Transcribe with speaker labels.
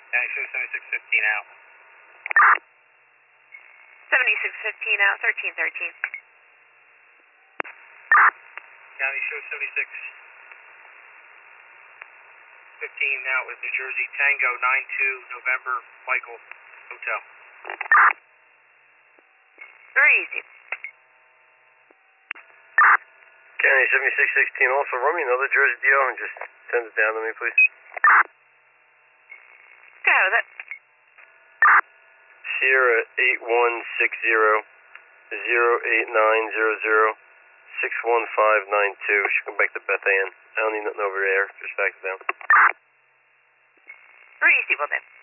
Speaker 1: County show 7615 out.
Speaker 2: 7615 out, 1313.
Speaker 1: County show 7615 out with New Jersey Tango 92 November Michael Hotel.
Speaker 2: Very easy.
Speaker 3: County 7616, also run me another Jersey DO and just send it down to me, please.
Speaker 2: Go ahead with it.
Speaker 3: Sierra 8160 08900 61592. Should come back to Beth Ann. I don't need nothing over there. Just back it down.
Speaker 2: Very easy, well then.